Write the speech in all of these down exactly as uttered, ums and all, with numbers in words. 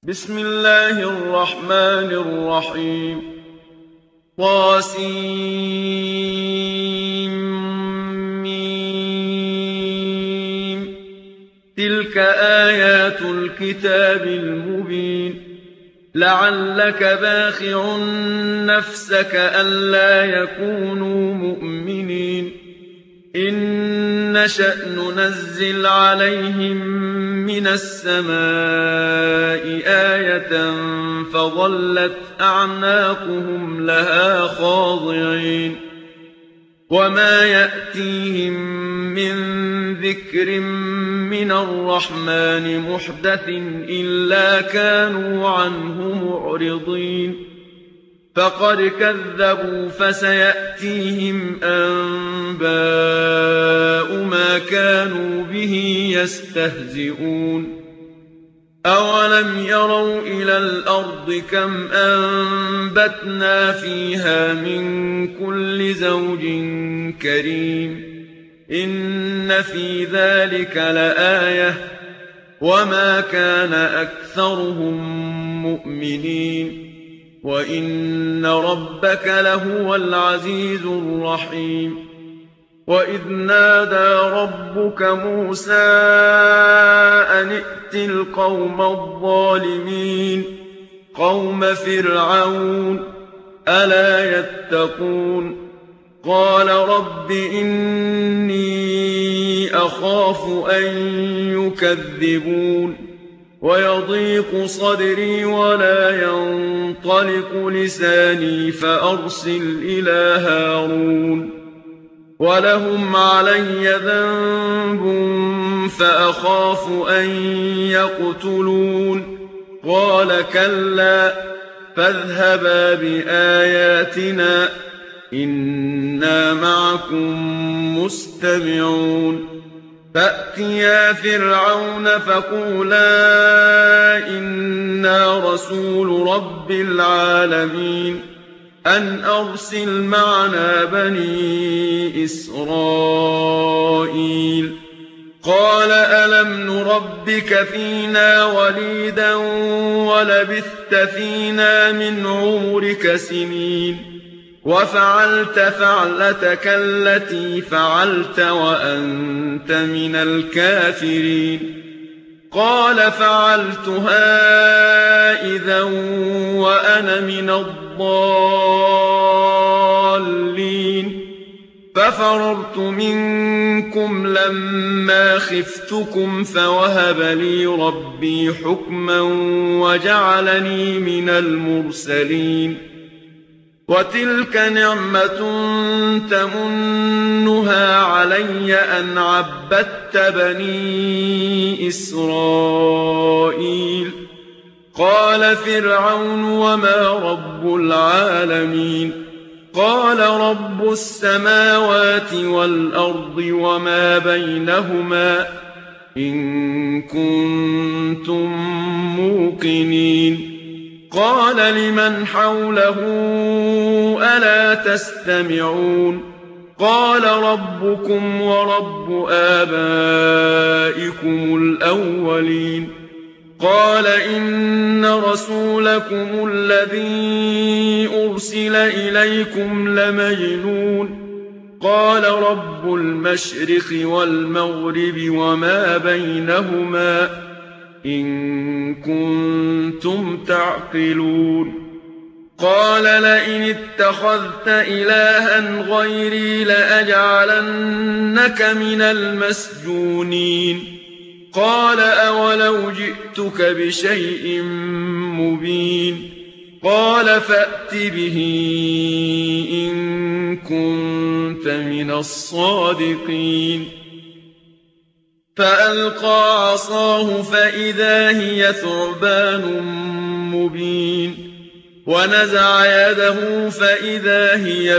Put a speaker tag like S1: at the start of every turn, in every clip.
S1: بسم الله الرحمن الرحيم طاسيم تلك آيات الكتاب المبين لعلك باخع نفسك ألا يكونوا مؤمنين إن نشأ ننزل عليهم من السماء آية فظلت أعناقهم لها خاضعين وما يأتيهم من ذكر من الرحمن محدث إلا كانوا عنه معرضين فقد كذبوا فسيأتيهم أنباء ما كانوا به يستهزئون أولم يروا إلى الأرض كم أنبتنا فيها من كل زوج كريم إن في ذلك لآية وما كان أكثرهم مؤمنين وإن ربك لهو العزيز الرحيم وإذ نادى ربك موسى أن ائت القوم الظالمين قوم فرعون ألا يتقون قال رب إني أخاف أن يكذبون ويضيق صدري ولا ينطلق لساني فأرسل إلى هارون ولهم علي ذنب فأخاف أن يقتلون قال كلا فاذهبا بآياتنا إنا معكم مستمعون فأتيا فرعون فقولا إنا رسول رب العالمين أن أرسل معنا بني إسرائيل قال ألم نربك فينا وليدا ولبثت فينا من عمرك سنين وفعلت فعلتك التي فعلت وأنت من الكافرين قال فعلتها إذا وأنا من الضالين ففررت منكم لما خفتكم فوهب لي ربي حكما وجعلني من المرسلين وتلك نعمة تمنها علي أن عبدت بني إسرائيل قال فرعون وما رب العالمين قال رب السماوات والأرض وما بينهما إن كنتم موقنين قال لمن حوله ألا تستمعون قال ربكم ورب آبائكم الأولين قال إن رسولكم الذي أرسل إليكم لمجنون قال رب المشرق والمغرب وما بينهما إن كنتم تعقلون قال لئن اتخذت إلها غيري لأجعلنك من المسجونين قال أولو جئتك بشيء مبين قال فأت به إن كنت من الصادقين فألقى عصاه فإذا هي ثعبان مبين ونزع يده فإذا هي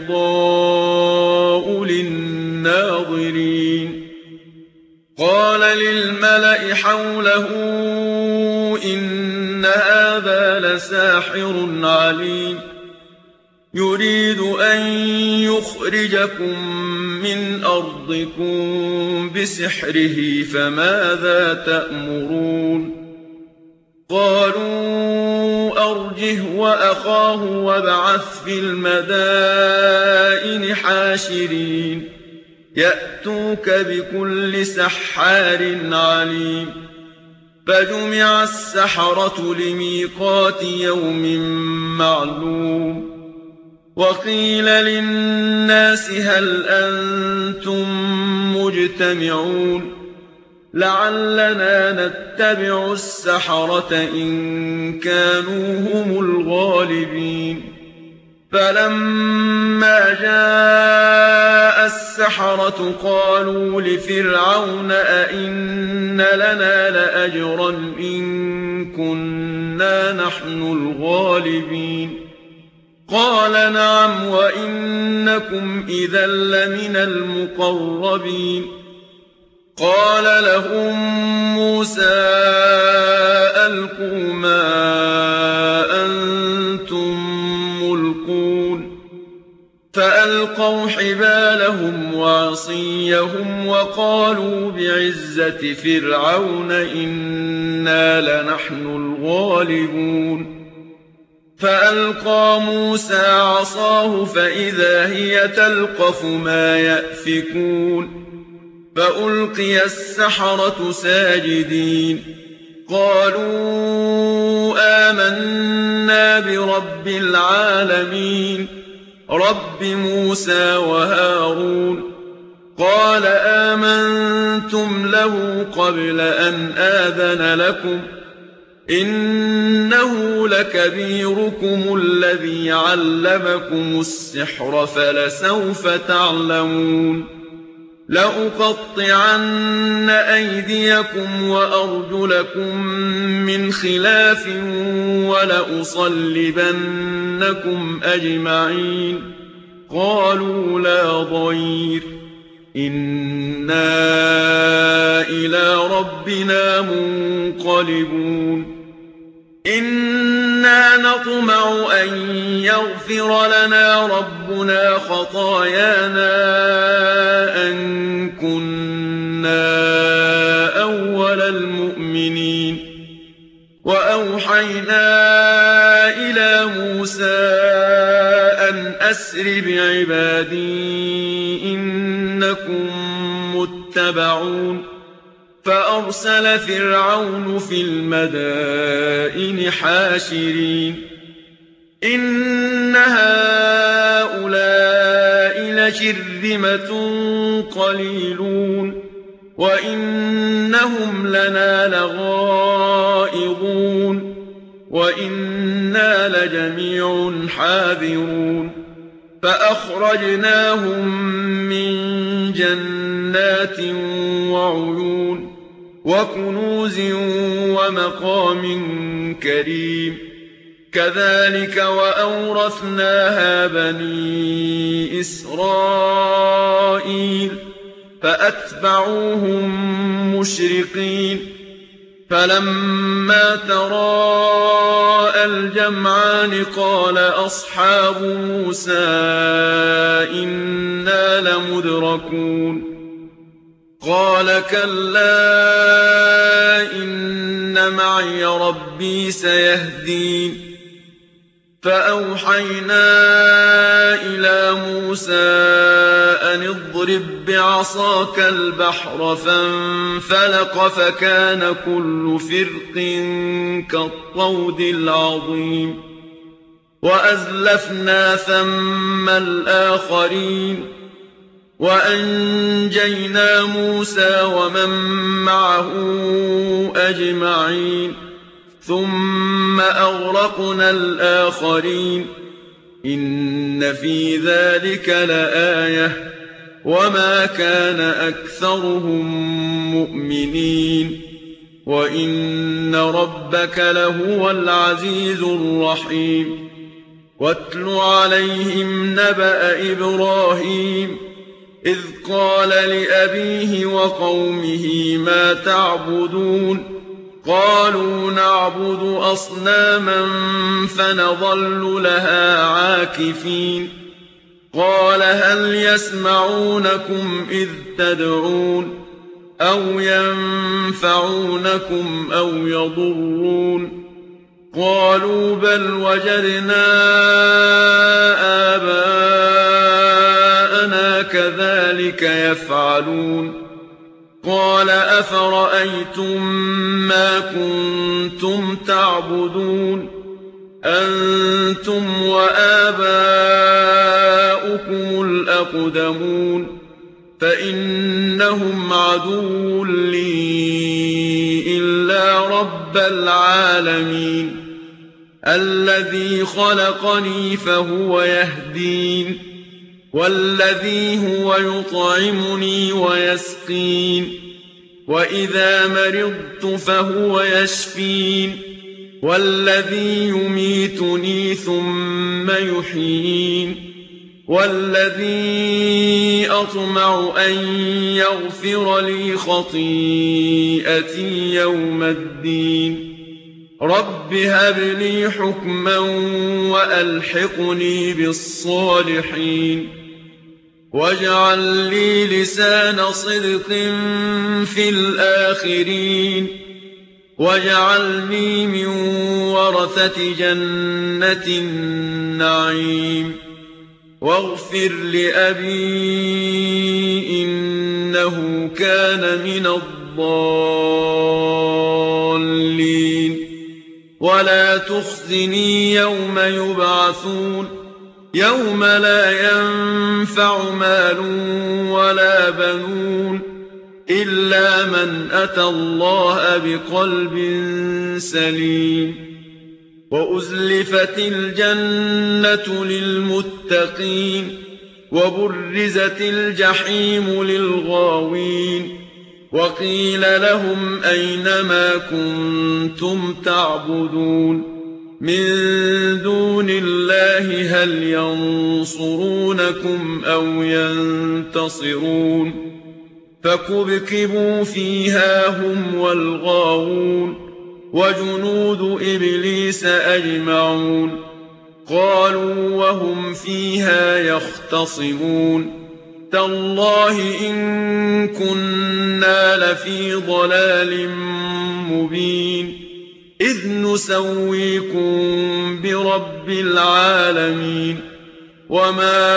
S1: بيضاء للناظرين قال للملأ حوله إن هذا لساحر عليم يريد أن يخرجكم من أرضكم بسحره فماذا تأمرون قالوا أرجه وأخاه وابعث في المدائن حاشرين يأتوك بكل سحار عليم فجمع السحرة لميقات يوم معلوم وقيل للناس هل أنتم مجتمعون لعلنا نتبع السحرة إن كانوا هم الغالبين فلما جاء السحرة قالوا لفرعون أئن لنا لأجرا إن كنا نحن الغالبين قال نعم وإنكم إذا لمن المقربين قال لهم موسى ألقوا ما أنتم ملقون فألقوا حبالهم وعصيهم وقالوا بعزة فرعون إنا لنحن الغالبون فألقى موسى عصاه فإذا هي تلقف ما يأفكون فألقي السحرة ساجدين قالوا آمنا برب العالمين رب موسى وهارون قال آمنتم له قبل أن آذن لكم إنه لكبيركم الذي علمكم السحر فلسوف تعلمون لأقطعن أيديكم وأرجلكم من خلاف ولأصلبنكم أجمعين قالوا لا ضير إنا إلى ربنا منقلبون إنا نطمع أن يغفر لنا ربنا خطايانا أن كنا أول المؤمنين وأوحينا إلى موسى أن أسر بعبادي إنكم متبعون فأرسل فرعون في المدائن حاشرين إن هؤلاء لشرذمة قليلون وإنهم لنا لغائظون وإنا لجميع حاذرون فأخرجناهم من جنات وعيون وكنوز ومقام كريم كذلك وأورثناها بني إسرائيل فأتبعوهم مشرقين فلما تراءى الجمعان قال أصحاب موسى إنا لمدركون قال كلا إن معي ربي سيهدين فأوحينا إلى موسى أن اضرب بعصاك البحر فانفلق فكان كل فرق كالطود العظيم وأزلفنا ثم الآخرين وأنجينا موسى ومن معه أجمعين ثم أغرقنا الآخرين إن في ذلك لآية وما كان أكثرهم مؤمنين وإن ربك لهو العزيز الرحيم واتل عليهم نبأ إبراهيم إذ قال لأبيه وقومه ما تعبدون قالوا نعبد أصناما فنظل لها عاكفين قال هل يسمعونكم إذ تدعون أو ينفعونكم أو يضرون قالوا بل وجدنا آباءنا كذلك يفعلون قال أفرأيتم ما كنتم تعبدون أنتم وآباؤكم الأقدمون فإنهم عدو لي إلا رب العالمين الذي خلقني فهو يهدين والذي هو يطعمني ويسقين وإذا مرضت فهو يشفين والذي يميتني ثم يحيين والذي أطمع أن يغفر لي خطيئتي يوم الدين رب هب لي حكما وألحقني بالصالحين واجعل لي لسان صدق في الآخرين واجعلني من ورثة جنة النعيم واغفر لأبي إنه كان من الضالين ولا تخزني يوم يبعثون يوم لا ينفع مال ولا بنون إلا من أتى الله بقلب سليم وأزلفت الجنة للمتقين وبرزت الجحيم للغاوين وقيل لهم أين ما كنتم تعبدون من دون الله هل ينصرونكم أو ينتصرون فكبكبوا فيها هم والغاوون وجنود إبليس أجمعون قالوا وهم فيها يختصمون تالله إن كنا لفي ضلال مبين إذ نسويكم برب العالمين وما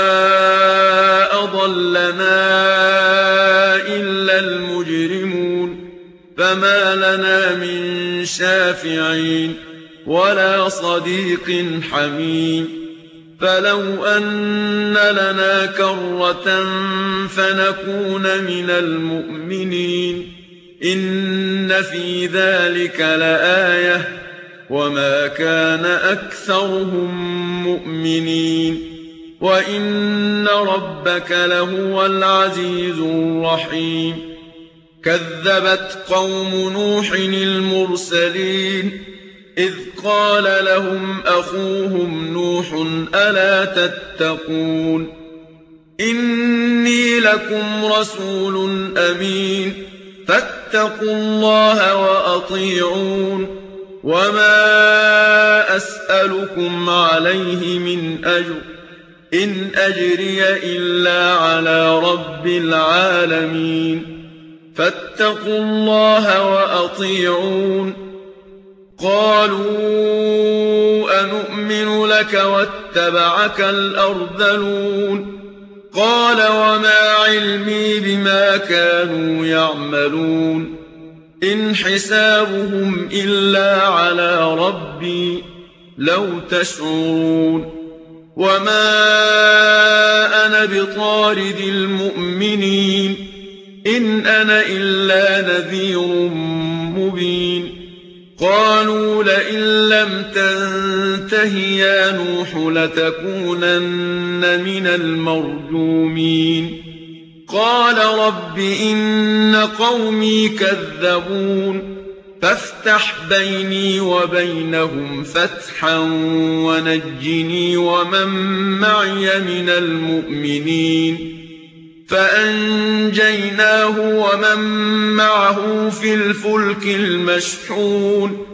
S1: أضلنا إلا المجرمون فما لنا من شافعين ولا صديق حميم فلو أن لنا كرة فنكون من المؤمنين إن في ذلك لآية وما كان أكثرهم مؤمنين وإن ربك لهو العزيز الرحيم كذبت قوم نوح المرسلين إذ قال لهم أخوهم نوح ألا تتقون إني لكم رسول أمين فاتقوا الله وأطيعون وما أسألكم عليه من أجر إن أجري إلا على رب العالمين فاتقوا الله وأطيعون قالوا أنؤمن لك واتبعك الأرذلون قال وما علمي بما كانوا يعملون إن حسابهم إلا على ربي لو تشعرون وما أنا بطارد المؤمنين إن أنا إلا نذير مبين قالوا لئن لم تنته يا نوح لتكونن من المرجومين قال رب إن قومي كذبون فافتح بيني وبينهم فتحا ونجني ومن معي من المؤمنين فأنجيناه ومن معه في الفلك المشحون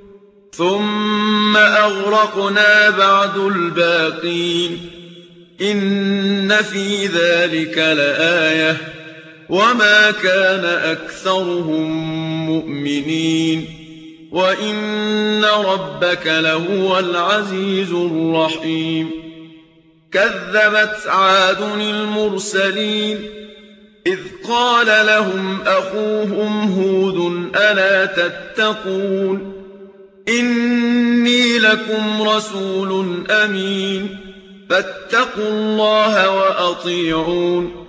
S1: ثم أغرقنا بعد الباقين إن في ذلك لآية وما كان أكثرهم مؤمنين وَإِنَّ رَبَّكَ لَهُوَ الْعَزِيزُ الرَّحِيمُ كَذَّبَتْ عَادٌ الْمُرْسَلِينَ إِذْ قَالَ لَهُمْ أَخُوهُمْ هُودٌ أَلَا تَتَّقُونَ إِنِّي لَكُمْ رَسُولٌ أَمِينٌ فَاتَّقُوا اللَّهَ وَأَطِيعُونِ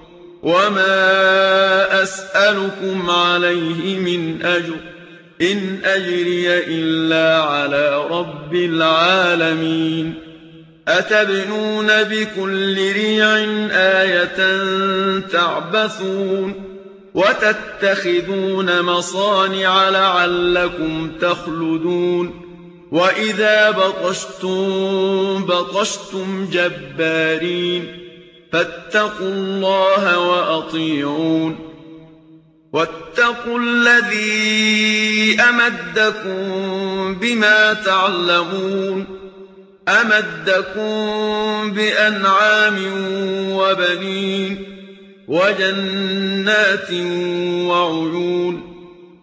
S1: وَمَا أَسْأَلُكُمْ عَلَيْهِ مِنْ أَجْرٍ إِنْ أَجْرِيَ إِلَّا عَلَىٰ رَبِّ الْعَالَمِينَ أَتَبْنُونَ بِكُلِّ رِيعٍ آيَةً تَعْبَثُونَ وَتَتَّخِذُونَ مَصَانِعَ لَعَلَّكُمْ تَخْلُدُونَ وَإِذَا بَطَشْتُم بَطَشْتُمْ جَبَّارِينَ فَاتَّقُوا اللَّهَ وَأَطِيعُونِ وَاتَّقُوا الَّذِي أَمَدَّكُم بِمَا تَعْلَمُونَ أَمَدَّكُم بِأَنْعَامٍ وَبَنِينَ وَجَنَّاتٍ وَعُيُونٍ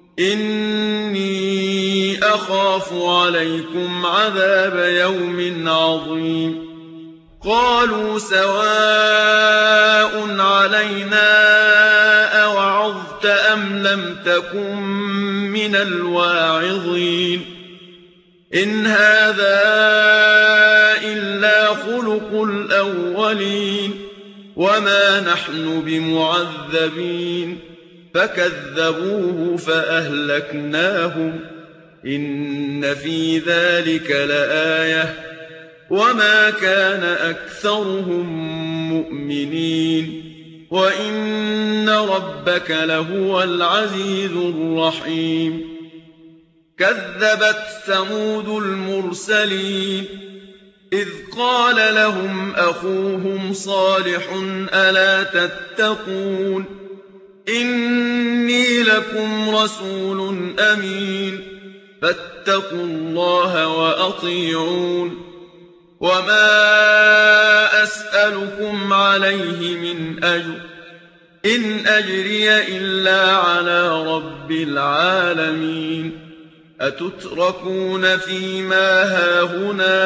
S1: إِنِّي أَخَافُ عَلَيْكُمْ عَذَابَ يَوْمٍ عَظِيمٍ قَالُوا سَوَاءٌ عَلَيْنَا أَوَعَظْتَ أَمْ لَمْ تَكُن مِّنَ الْوَاعِظِينَ إِنْ هَٰذَا إِلَّا خُلُقُ الْأَوَّلِينَ وَمَا نَحْنُ بِمُعَذَّبِينَ فَكَذَّبُوهُ فَأَهْلَكْنَاهُمْ إِنَّ فِي ذَٰلِكَ لَآيَةً وَمَا كَانَ أَكْثَرُهُم مُّؤْمِنِينَ وَإِنَّ رَبَّكَ لَهُوَ الْعَزِيزُ الرَّحِيمُ كَذَّبَتْ ثَمُودُ الْمُرْسَلِينَ إِذْ قَالَ لَهُمْ أَخُوهُمْ صَالِحٌ أَلَا تَتَّقُونَ إِنِّي لَكُمْ رَسُولٌ أَمِينٌ فَاتَّقُوا اللَّهَ وَأَطِيعُونِ وَمَا أَسْأَلُكُمْ عَلَيْهِ مِنْ أَجْرٍ إِنْ أَجْرِيَ إِلَّا عَلَىٰ رَبِّ الْعَالَمِينَ أَتُتْرَكُونَ فِي مَا هَاهُنَا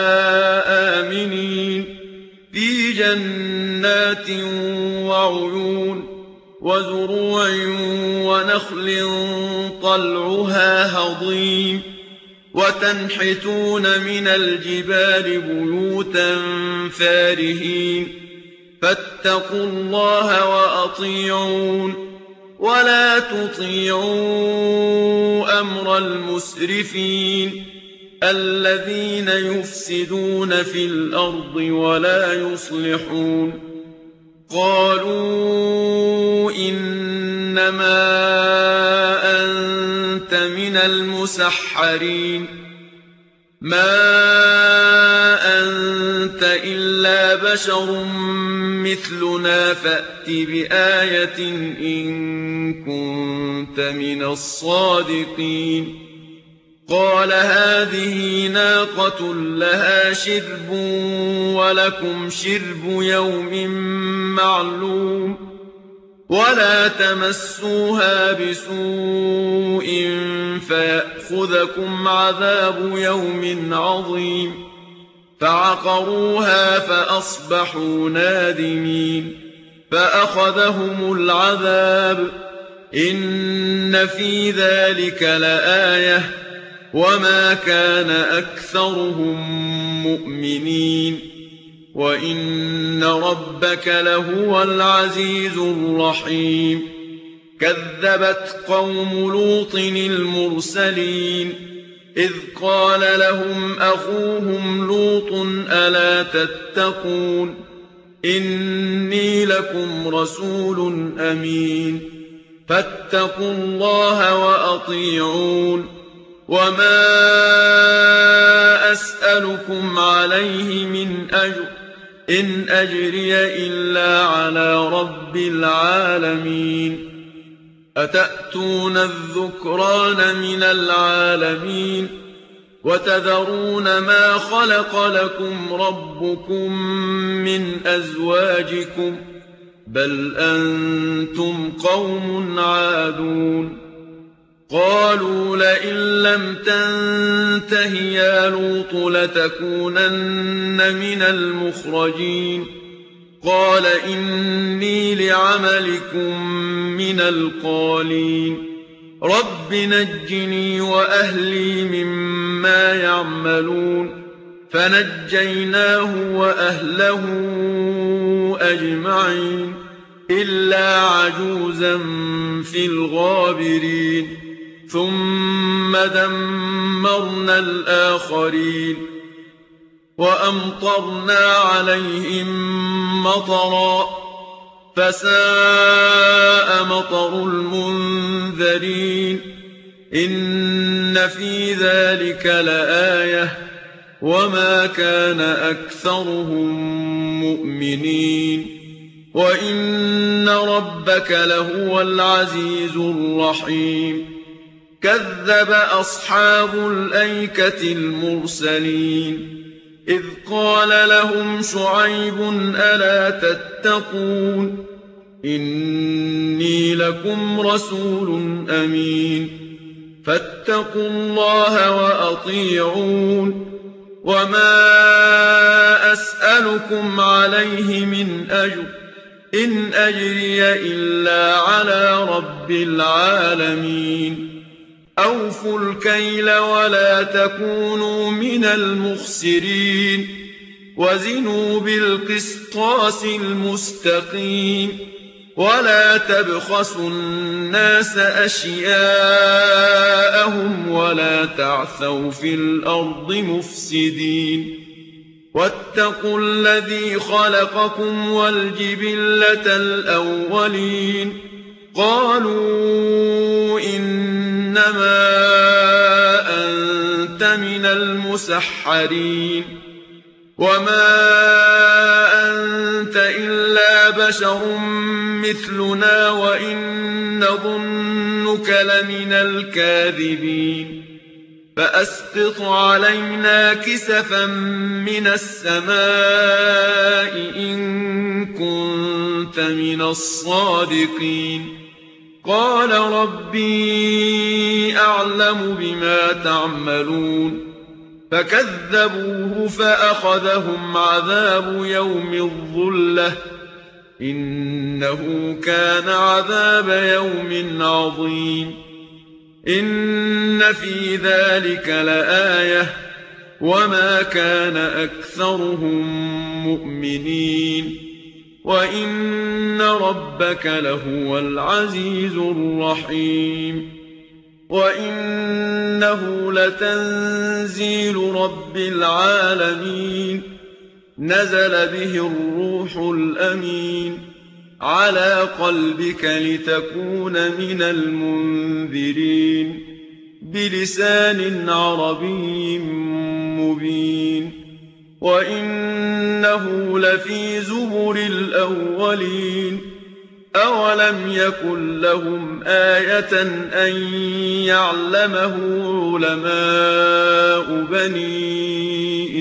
S1: آمِنِينَ فِي جَنَّاتٍ وَعُيُونٍ وَزُرُوعٍ وَنَخْلٍ طَلْعُهَا هَضِيمٌ وَتَنْحِتُونَ مِنَ الْجِبَالِ بُيُوتًا فَارِهِينَ فَاتَّقُوا اللَّهَ وَأَطِيعُونِ وَلَا تُطِيعُوا أَمْرَ الْمُسْرِفِينَ الَّذِينَ يُفْسِدُونَ فِي الْأَرْضِ وَلَا يُصْلِحُونَ قَالُوا إِنَّمَا أَنتَ مِنَ الْمُسَحَّرِينَ مَا أَنتَ إِلَّا بَشَرٌ مِّثْلُنَا فَأْتِ بِآيَةٍ إِن كُنتَ مِنَ الصَّادِقِينَ قَالَ هَٰذِهِ نَاقَةٌ لَّهَا شِرْبٌ وَلَكُمْ شِرْبُ يَوْمٍ مَّعْلُومٍ وَلَا تَمَسُّوهَا بِسُوءٍ فَيَأْخُذَكُمْ عَذَابُ يَوْمٍ عَظِيمٍ فَعَقَرُوهَا فَأَصْبَحُوا نَادِمِينَ فَأَخَذَهُمُ الْعَذَابُ إِنَّ فِي ذَٰلِكَ لَآيَةً وَمَا كَانَ أَكْثَرُهُم مُّؤْمِنِينَ وَإِنَّ رَبَّكَ لَهُوَ الْعَزِيزُ الرَّحِيمُ كَذَّبَتْ قَوْمُ لُوطٍ الْمُرْسَلِينَ إِذْ قَالَ لَهُمْ أَخُوهُمْ لُوطٌ أَلَا تَتَّقُونَ إِنِّي لَكُمْ رَسُولٌ أَمِينٌ فَاتَّقُوا اللَّهَ وَأَطِيعُونِ وَمَا أَسْأَلُكُمْ عَلَيْهِ مِنْ أَجْرٍ إِنْ أَجْرِيَ إِلَّا عَلَىٰ رَبِّ الْعَالَمِينَ أَتَأْتُونَ الذُّكْرَانَ مِنَ الْعَالَمِينَ وَتَذَرُونَ مَا خَلَقَ لَكُمْ رَبُّكُم مِّنْ أَزْوَاجِكُم ۚ بَلْ أَنتُمْ قَوْمٌ عَادُونَ قالوا لئن لم تنته يا لوط لتكونن من المخرجين قال إني لعملكم من القالين رب نجني وأهلي مما يعملون فنجيناه وأهله أجمعين إلا عجوزا في الغابرين ثم دمرنا الآخرين وأمطرنا عليهم مطرا فساء مطر المنذرين إن في ذلك لآية وما كان أكثرهم مؤمنين وإن ربك لهو العزيز الرحيم كذب أصحاب الأيكة المرسلين إذ قال لهم شعيب ألا تتقون إني لكم رسول أمين فاتقوا الله وأطيعون وما أسألكم عليه من أجر إن أجري إلا على رب العالمين أوفوا الكيل ولا تكونوا من المخسرين وزنوا بالقسطاس المستقيم ولا تبخسوا الناس أشياءهم ولا تعثوا في الأرض مفسدين واتقوا الذي خلقكم والجبلة الأولين قالوا إنما أنت من المسحرين وما أنت إلا بشر مثلنا وإن نظنك لمن الكاذبين فأسقط علينا كسفا من السماء إن كنت من الصادقين قال ربي أعلم بما تعملون فكذبوه فأخذهم عذاب يوم الظلة إنه كان عذاب يوم عظيم إن في ذلك لآية وما كان أكثرهم مؤمنين وإن ربك لهو العزيز الرحيم وإنه لتنزيل رب العالمين نزل به الروح الأمين على قلبك لتكون من المنذرين بلسان عربي مبين وإنه لفي زبر الأولين أولم يكن لهم آية أن يعلمه علماء بني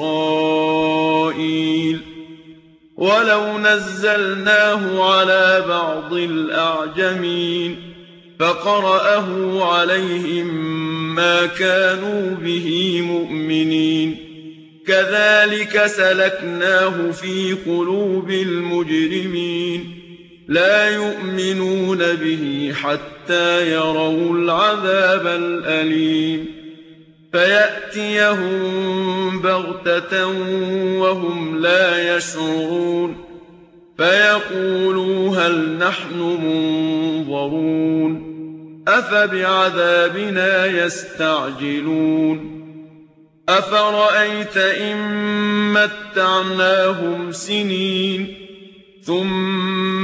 S1: إسرائيل ولو نزلناه على بعض الأعجمين فقرأه عليهم ما كانوا به مؤمنين كذلك سلكناه في قلوب المجرمين لا يؤمنون به حتى يروا العذاب الأليم فيأتيهم بغتة وهم لا يشعرون فيقولوا هل نحن منظرون أفبعذابنا يستعجلون أفرأيت إن متعناهم سنين ثم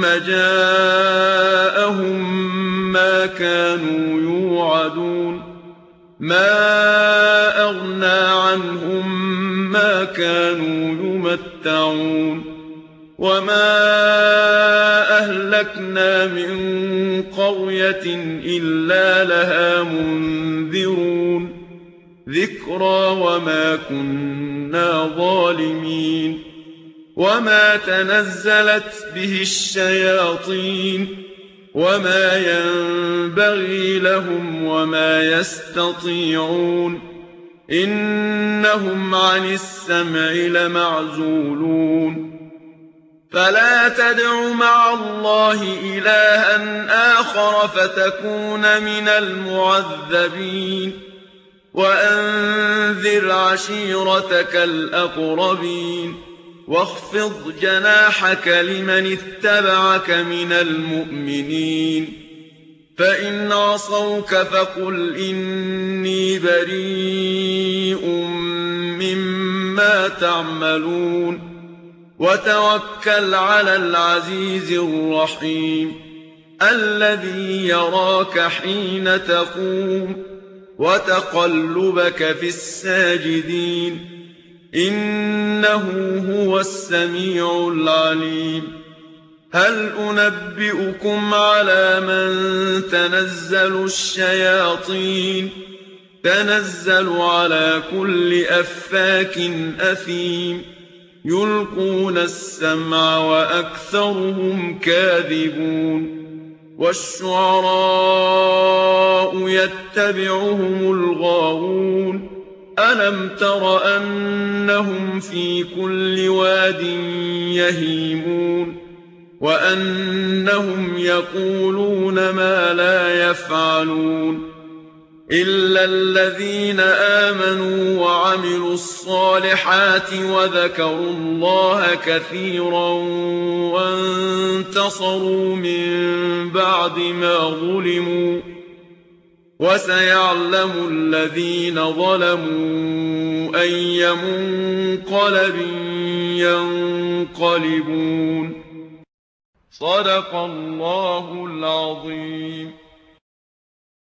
S1: جاءهم ما كانوا يوعدون ما أغنى عنهم ما كانوا يمتعون وما أهلكنا من قرية إلا لها منذرون ذكرى وما كنا ظالمين وما تنزلت به الشياطين وما ينبغي لهم وما يستطيعون إنهم عن السمع لمعزولون فلا تدع مع الله إلها آخر فتكون من المعذبين وأنذر عشيرتك الأقربين واخفض جناحك لمن اتبعك من المؤمنين فإن عصوك فقل إني بريء مما تعملون وتوكل على العزيز الرحيم الذي يراك حين تقوم وتقلبك في الساجدين إنه هو السميع العليم هل أنبئكم على من تنزل الشياطين تنزل على كل أفاك أثيم يلقون السمع وأكثرهم كاذبون والشعراء يتبعهم الغاوون ألم تر أنهم في كل واد يهيمون وأنهم يقولون ما لا يفعلون إلا الذين آمنوا وعملوا الصالحات وذكروا الله كثيرا وانتصروا من بعد ما ظلموا وسيعلم الذين ظلموا أي منقلب ينقلبون صدق الله العظيم.